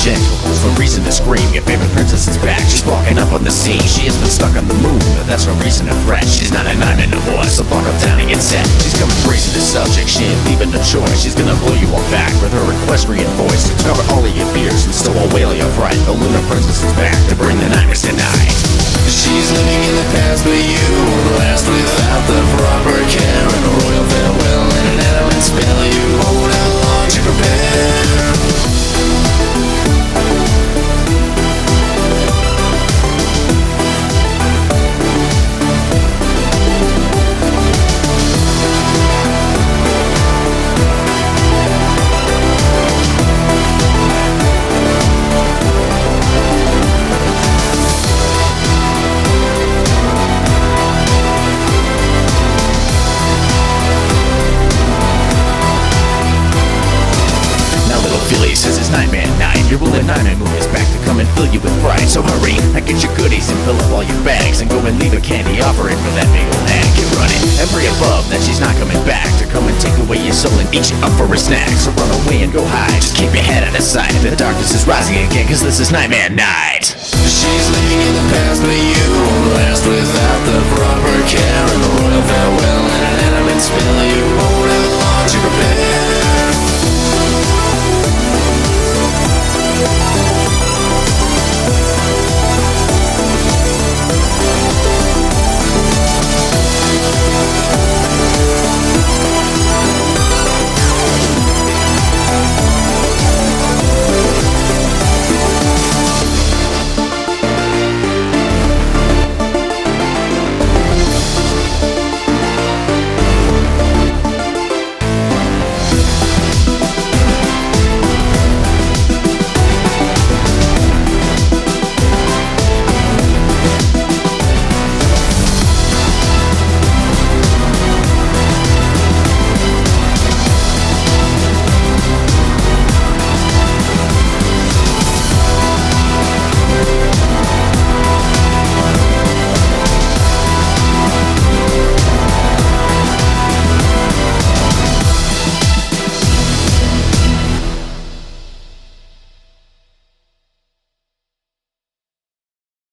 gentle, there's no reason to scream. Your favorite princess is back, she's walking up on the scene. She has been stuck on the moon, but that's no reason to fret. She's not a nine anymore, so buckle down and get set. She's coming crazy the subject, she ain't leaving the choice. She's gonna blow you all back with her equestrian voice to cover all of your fears and still a whale your fright. The lunar princess is back to bring the nightmares tonight. She's living in the past, but you won't last without the proper care and a royal farewell and an element spell. You won't have long to prepare. Says it's Nightmare Night. Your ruling nightmare moon is back to come and fill you with fright. So hurry, get your goodies and fill up all your bags and go and leave a candy offering for that big old hag. Get running and pray above that she's not coming back to come and take away your soul and eat you up for a snack. So run away and go hide. Just keep your head out of sight. The darkness is rising again, cause this is Nightmare Night. She's living in the past, but you won't last without the proper care and a royal farewell and an element spell. You won't have long to prepare.